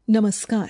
नमस्कार,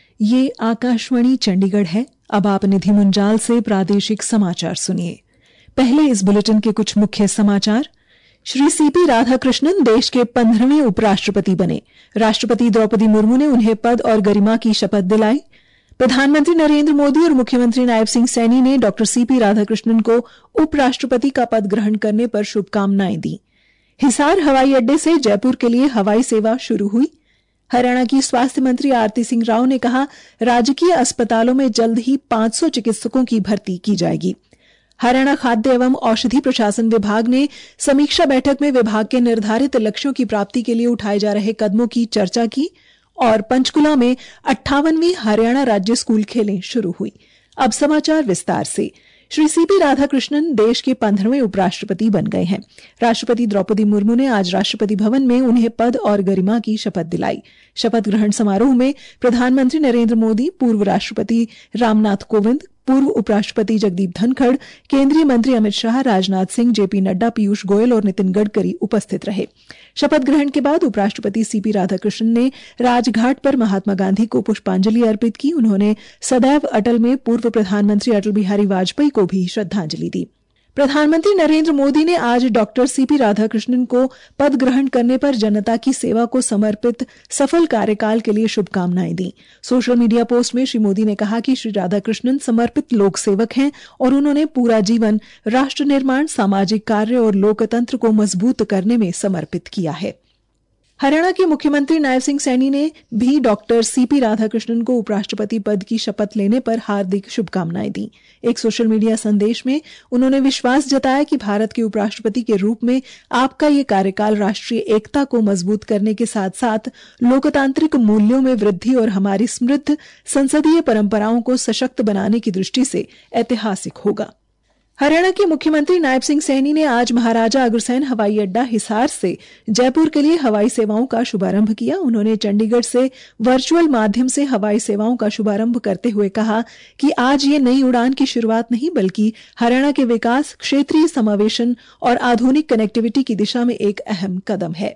ये आकाशवाणी चंडीगढ़ है। अब आप निधि मुंजाल से प्रादेशिक समाचार सुनिए। पहले इस बुलेटिन के कुछ मुख्य समाचार। श्री सीपी राधाकृष्णन देश के 15वें उपराष्ट्रपति बने। राष्ट्रपति द्रौपदी मुर्मू ने उन्हें पद और गरिमा की शपथ दिलाई। प्रधानमंत्री नरेंद्र मोदी और मुख्यमंत्री नायब सिंह सैनी ने डॉ सीपी राधाकृष्णन को उपराष्ट्रपति का पद ग्रहण करने पर शुभकामनाएं दी। हिसार हवाई अड्डे से जयपुर के लिए हवाई सेवा शुरू हुई। हरियाणा की स्वास्थ्य मंत्री आरती सिंह राव ने कहा, राजकीय अस्पतालों में जल्द ही 500 चिकित्सकों की भर्ती की जाएगी। हरियाणा खाद्य एवं औषधि प्रशासन विभाग ने समीक्षा बैठक में विभाग के निर्धारित लक्ष्यों की प्राप्ति के लिए उठाए जा रहे कदमों की चर्चा की और पंचकुला में 58वीं हरियाणा राज्य स्कूल खेलें शुरू हुई। अब समाचार विस्तार से। श्री सीपी राधाकृष्णन देश के 15वें उपराष्ट्रपति बन गए हैं। राष्ट्रपति द्रौपदी मुर्मू ने आज राष्ट्रपति भवन में उन्हें पद और गरिमा की शपथ दिलाई। शपथ ग्रहण समारोह में प्रधानमंत्री नरेंद्र मोदी, पूर्व राष्ट्रपति रामनाथ कोविंद, पूर्व उपराष्ट्रपति जगदीप धनखड़, केंद्रीय मंत्री अमित शाह, राजनाथ सिंह, जेपी नड्डा, पीयूष गोयल और नितिन गडकरी उपस्थित रहे। शपथ ग्रहण के बाद उपराष्ट्रपति सीपी राधाकृष्णन ने राजघाट पर महात्मा गांधी को पुष्पांजलि अर्पित की। उन्होंने सदैव अटल में पूर्व प्रधानमंत्री अटल बिहारी वाजपेयी को भी श्रद्धांजलि दी। प्रधानमंत्री नरेंद्र मोदी ने आज डॉक्टर सीपी राधाकृष्णन को पद ग्रहण करने पर जनता की सेवा को समर्पित सफल कार्यकाल के लिए शुभकामनाएं दी। सोशल मीडिया पोस्ट में श्री मोदी ने कहा कि श्री राधाकृष्णन समर्पित लोक सेवक हैं और उन्होंने पूरा जीवन राष्ट्र निर्माण, सामाजिक कार्य और लोकतंत्र को मजबूत करने में समर्पित किया है। हरियाणा के मुख्यमंत्री नायब सिंह सैनी ने भी डॉक्टर सीपी राधाकृष्णन को उपराष्ट्रपति पद की शपथ लेने पर हार्दिक शुभकामनाएं दी। एक सोशल मीडिया संदेश में उन्होंने विश्वास जताया कि भारत के उपराष्ट्रपति के रूप में आपका ये कार्यकाल राष्ट्रीय एकता को मजबूत करने के साथ साथ लोकतांत्रिक मूल्यों में वृद्धि और हमारी समृद्ध संसदीय परंपराओं को सशक्त बनाने की दृष्टि से ऐतिहासिक होगा। हरियाणा के मुख्यमंत्री नायब सिंह सैनी ने आज महाराजा अग्रसेन हवाई अड्डा हिसार से जयपुर के लिए हवाई सेवाओं का शुभारंभ किया। उन्होंने चंडीगढ़ से वर्चुअल माध्यम से हवाई सेवाओं का शुभारंभ करते हुए कहा कि आज ये नई उड़ान की शुरुआत नहीं बल्कि हरियाणा के विकास, क्षेत्रीय समावेशन और आधुनिक कनेक्टिविटी की दिशा में एक अहम कदम है।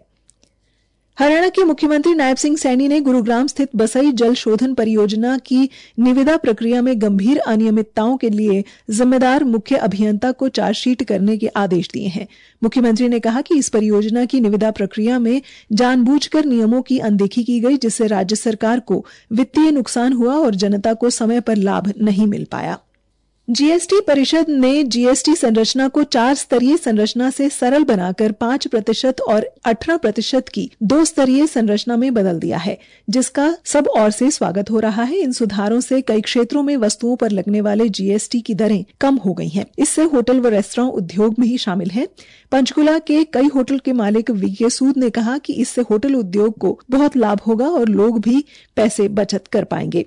हरियाणा के मुख्यमंत्री नायब सिंह सैनी ने गुरुग्राम स्थित बसई जल शोधन परियोजना की निविदा प्रक्रिया में गंभीर अनियमितताओं के लिए जिम्मेदार मुख्य अभियंता को चार्जशीट करने के आदेश दिए हैं। मुख्यमंत्री ने कहा कि इस परियोजना की निविदा प्रक्रिया में जानबूझकर नियमों की अनदेखी की गई, जिससे राज्य सरकार को वित्तीय नुकसान हुआ और जनता को समय पर लाभ नहीं मिल पाया। जीएसटी परिषद ने जीएसटी संरचना को 4 स्तरीय संरचना से सरल बनाकर 5% और 18% की 2 स्तरीय संरचना में बदल दिया है, जिसका सब ओर से स्वागत हो रहा है। इन सुधारों से कई क्षेत्रों में वस्तुओं पर लगने वाले जीएसटी की दरें कम हो गई हैं। इससे होटल व रेस्तरां उद्योग में ही शामिल है। पंचकुला के कई होटल के मालिक वीके सूद ने कहा कि इससे होटल उद्योग को बहुत लाभ होगा और लोग भी पैसे बचत कर पाएंगे।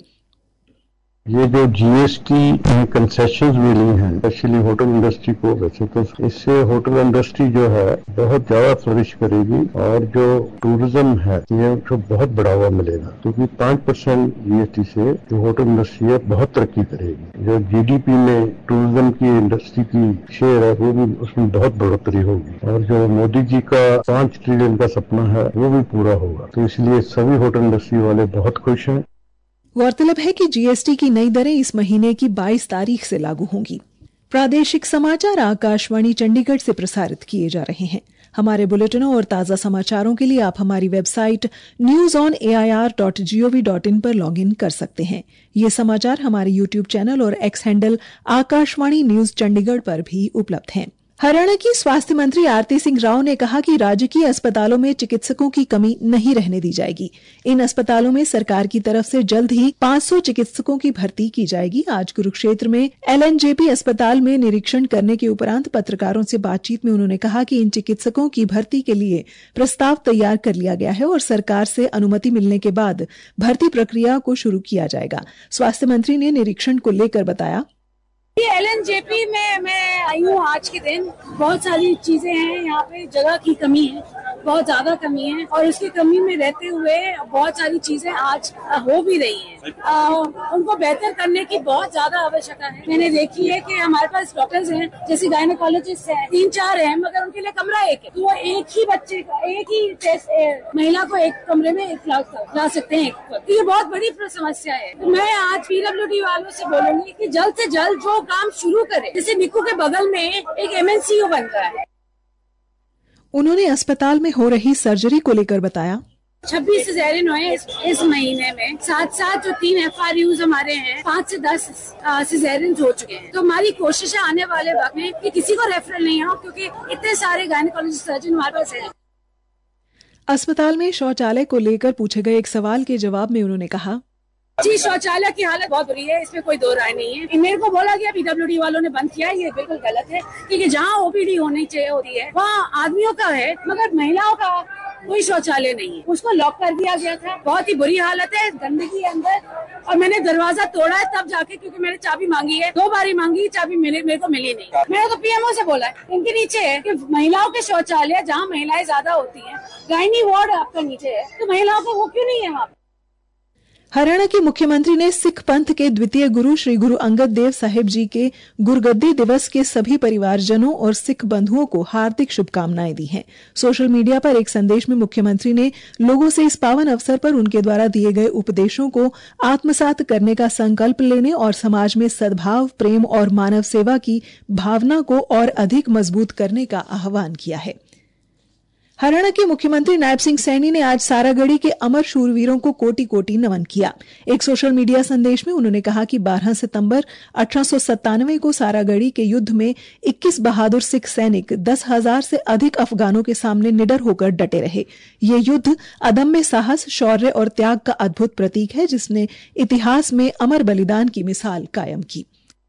ये जो जीएसटी कंसेशंस मिली हैं स्पेशली होटल इंडस्ट्री को, वैसे तो इससे होटल इंडस्ट्री जो है बहुत ज्यादा फ्लरिश करेगी और जो टूरिज्म है ये तो बहुत बढ़ावा मिलेगा, क्योंकि 5% जीएसटी से जो होटल इंडस्ट्री है बहुत तरक्की करेगी। जो जीडीपी में टूरिज्म की इंडस्ट्री की शेयर है वो भी उसमें बहुत बढ़ोतरी होगी और जो मोदी जी का 5 ट्रिलियन का सपना है वो भी पूरा होगा। तो इसलिए सभी होटल इंडस्ट्री वाले बहुत खुश हैं। गौरतलब है कि जीएसटी की नई दरें इस महीने की 22 तारीख से लागू होंगी। प्रादेशिक समाचार आकाशवाणी चंडीगढ़ से प्रसारित किए जा रहे हैं। हमारे बुलेटिनों और ताज़ा समाचारों के लिए आप हमारी वेबसाइट newsonair.gov.in पर लॉगिन कर सकते हैं। ये समाचार हमारे यूट्यूब चैनल और X handle Akashvani news Chandigarh पर भी उपलब्ध हैं। हरियाणा की स्वास्थ्य मंत्री आरती सिंह राव ने कहा कि राजकीय अस्पतालों में चिकित्सकों की कमी नहीं रहने दी जाएगी। इन अस्पतालों में सरकार की तरफ से जल्द ही 500 चिकित्सकों की भर्ती की जाएगी। आज कुरुक्षेत्र में एलएनजेपी अस्पताल में निरीक्षण करने के उपरांत पत्रकारों से बातचीत में उन्होंने कहा कि इन चिकित्सकों की भर्ती के लिए प्रस्ताव तैयार कर लिया गया है और सरकार से अनुमति मिलने के बाद भर्ती प्रक्रिया को शुरू किया जाएगा। स्वास्थ्य मंत्री ने निरीक्षण को लेकर बताया, ये LNJP में मैं आई हूँ आज के दिन। बहुत सारी चीजें हैं यहाँ पे, जगह की कमी है, बहुत ज्यादा कमी है, और उसकी कमी में रहते हुए बहुत सारी चीजें आज हो भी रही हैं। उनको बेहतर करने की बहुत ज्यादा आवश्यकता है। मैंने देखी है कि हमारे पास डॉक्टर्स हैं, जैसे गायनोकोलॉजिस्ट हैं, 3-4 हैं, मगर उनके लिए कमरा एक है, तो वो एक ही बच्चे का, एक ही महिला को एक कमरे में ला सकते हैं। तो ये बहुत बड़ी समस्या है। तो मैं आज PWD वालों से बोलूंगी कि जल्द से जल्द जो काम शुरू करे। जैसे निक्कू के बगल में एक MNCU बन रहा है। उन्होंने अस्पताल में हो रही सर्जरी को लेकर बताया, 26 सिजेरियन हुए इस महीने में, साथ जो 3 FRUs हमारे हैं, 5 से 10 सिजेरियन हो चुके हैं। तो हमारी कोशिश है आने वाले वक्त में कि किसी को रेफरल नहीं हो, क्योंकि इतने सारे गायनेकोलॉजिस्ट सर्जन हमारे पास हैं। अस्पताल में शौचालय को लेकर पूछे गए एक सवाल के जवाब में उन्होंने कहा, जी, शौचालय की हालत बहुत बुरी है, इसमें कोई दो राय नहीं है। मेरे को बोला गया PWD वालों ने बंद किया, ये बिल्कुल गलत है, क्योंकि जहाँ OPD होनी चाहिए होती है वहाँ आदमियों का है, मगर महिलाओं का कोई शौचालय नहीं है। उसको लॉक कर दिया गया था। बहुत ही बुरी हालत है, गंदगी है अंदर, और मैंने दरवाजा तोड़ा है तब जाके, क्योंकि मैंने चाबी मांगी है, 2 बारी मांगी, चाबी मेरे को मिली नहीं। मैंने तो PMO से बोला है, इनके नीचे है कि महिलाओं के शौचालय जहाँ महिलाएं ज्यादा होती है, गायनी वार्ड आपका नीचे है, तो महिलाओं का वो क्यों नहीं है वहाँ? हरियाणा के मुख्यमंत्री ने सिख पंथ के द्वितीय गुरु श्री गुरु अंगद देव साहिब जी के गुरगद्दी दिवस के सभी परिवारजनों और सिख बंधुओं को हार्दिक शुभकामनाएं दी हैं। सोशल मीडिया पर एक संदेश में मुख्यमंत्री ने लोगों से इस पावन अवसर पर उनके द्वारा दिए गए उपदेशों को आत्मसात करने का संकल्प लेने और समाज में सद्भाव, प्रेम और मानव सेवा की भावना को और अधिक मजबूत करने का आह्वान किया है। हरियाणा के मुख्यमंत्री नायब सिंह सैनी ने आज सारागढ़ी के अमर शूरवीरों को कोटि-कोटि नमन किया। एक सोशल मीडिया संदेश में उन्होंने कहा कि 12 सितंबर 1897 को सारागढ़ी के युद्ध में 21 बहादुर सिख सैनिक 10,000 से अधिक अफगानों के सामने निडर होकर डटे रहे। ये युद्ध अदम्य साहस, शौर्य और त्याग का अद्भुत प्रतीक है, जिसने इतिहास में अमर बलिदान की मिसाल कायम की।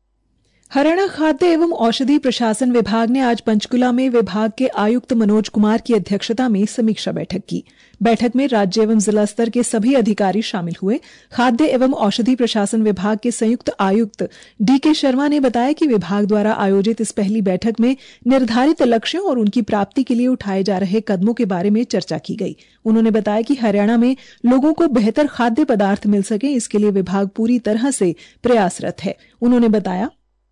हरियाणा खाद्य एवं औषधि प्रशासन विभाग ने आज पंचकुला में विभाग के आयुक्त मनोज कुमार की अध्यक्षता में समीक्षा बैठक की। बैठक में राज्य एवं जिला स्तर के सभी अधिकारी शामिल हुए। खाद्य एवं औषधि प्रशासन विभाग के संयुक्त आयुक्त DK शर्मा ने बताया कि विभाग द्वारा आयोजित इस पहली बैठक में निर्धारित लक्ष्यों और उनकी प्राप्ति के लिए उठाए जा रहे कदमों के बारे में चर्चा की गई। उन्होंने बताया कि हरियाणा में लोगों को बेहतर खाद्य पदार्थ मिल सके, इसके लिए विभाग पूरी तरह से प्रयासरत है। उन्होंने बताया,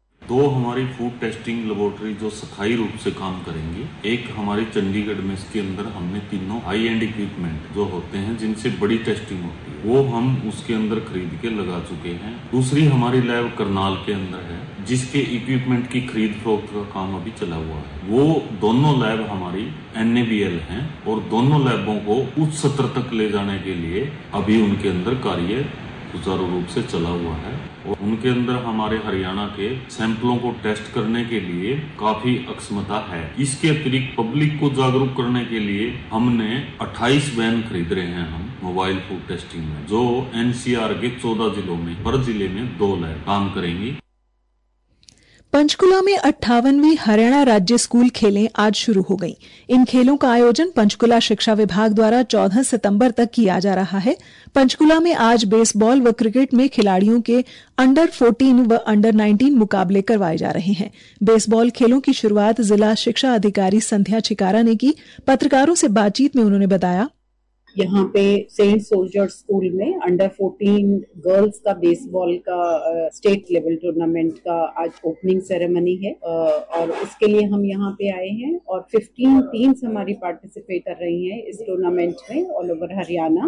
2 हमारी फूड टेस्टिंग लेबोरेटरी जो स्थायी रूप से काम करेंगी। एक हमारी चंडीगढ़ में, इसके अंदर हमने तीनों हाई एंड इक्विपमेंट जो होते हैं जिनसे बड़ी टेस्टिंग होती है, वो हम उसके अंदर खरीद के लगा चुके हैं। दूसरी हमारी लैब करनाल के अंदर है, जिसके इक्विपमेंट की खरीद फरोख्त का काम अभी चला हुआ है। वो दोनों लैब हमारी NABL हैं और दोनों लैबों को उच्च स्तर तक ले जाने के लिए अभी उनके अंदर कार्य सुचारू रूप से चला हुआ है और उनके अंदर हमारे हरियाणा के सैंपलों को टेस्ट करने के लिए काफी अक्षमता है। इसके अतिरिक्त पब्लिक को जागरूक करने के लिए हमने 28 वैन खरीद रहे हैं हम मोबाइल फूड टेस्टिंग में, जो NCR के 14 जिलों में, हर जिले में 2 लैब काम करेंगी। पंचकुला में 58वीं हरियाणा राज्य स्कूल खेलें आज शुरू हो गई। इन खेलों का आयोजन पंचकुला शिक्षा विभाग द्वारा 14 सितंबर तक किया जा रहा है। पंचकुला में आज बेसबॉल व क्रिकेट में खिलाड़ियों के अंडर 14 व अंडर 19 मुकाबले करवाए जा रहे हैं। बेसबॉल खेलों की शुरुआत जिला शिक्षा अधिकारी संध्या छिकारा ने की। पत्रकारों से बातचीत में उन्होंने बताया, यहाँ पे सेंट सोल्जर स्कूल में अंडर 14 गर्ल्स का बेसबॉल का स्टेट लेवल टूर्नामेंट का आज ओपनिंग सेरेमनी है और उसके लिए हम यहाँ पे आए हैं और 15 टीम्स हमारी पार्टिसिपेट कर रही हैं इस टूर्नामेंट में ऑल ओवर हरियाणा।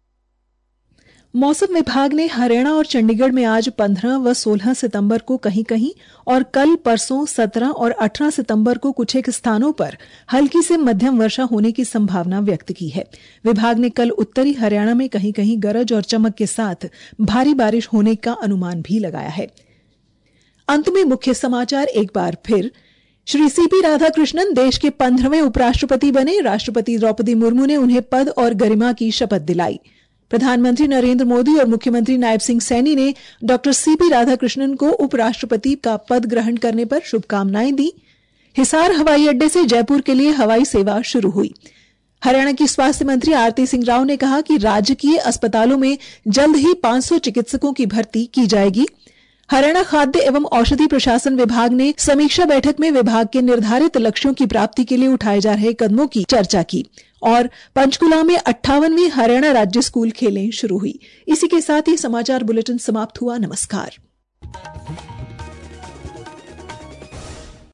मौसम विभाग ने हरियाणा और चंडीगढ़ में आज 15 व 16 सितंबर को कहीं-कहीं और कल परसों 17 और 18 सितंबर को कुछ एक स्थानों पर हल्की से मध्यम वर्षा होने की संभावना व्यक्त की है। विभाग ने कल उत्तरी हरियाणा में कहीं-कहीं गरज और चमक के साथ भारी बारिश होने का अनुमान भी लगाया है। अंत में मुख्य समाचार एक बार फिर। श्री CP राधाकृष्णन देश के 15वें उपराष्ट्रपति बने। राष्ट्रपति द्रौपदी मुर्मू ने उन्हें पद और गरिमा की शपथ दिलाई। प्रधानमंत्री नरेंद्र मोदी और मुख्यमंत्री नायब सिंह सैनी ने डॉक्टर CP राधाकृष्णन को उपराष्ट्रपति का पद ग्रहण करने पर शुभकामनाएं दी। हिसार हवाई अड्डे से जयपुर के लिए हवाई सेवा शुरू हुई। हरियाणा की स्वास्थ्य मंत्री आरती सिंह राव ने कहा कि राजकीय अस्पतालों में जल्द ही 500 चिकित्सकों की भर्ती की जाएगी। हरियाणा खाद्य एवं औषधि प्रशासन विभाग ने समीक्षा बैठक में विभाग के निर्धारित लक्ष्यों की प्राप्ति के लिए उठाए जा रहे कदमों की चर्चा की और पंचकुला में 58वीं हरियाणा राज्य स्कूल खेलें शुरू हुई। इसी के साथ ही समाचार बुलेटिन समाप्त हुआ। नमस्कार।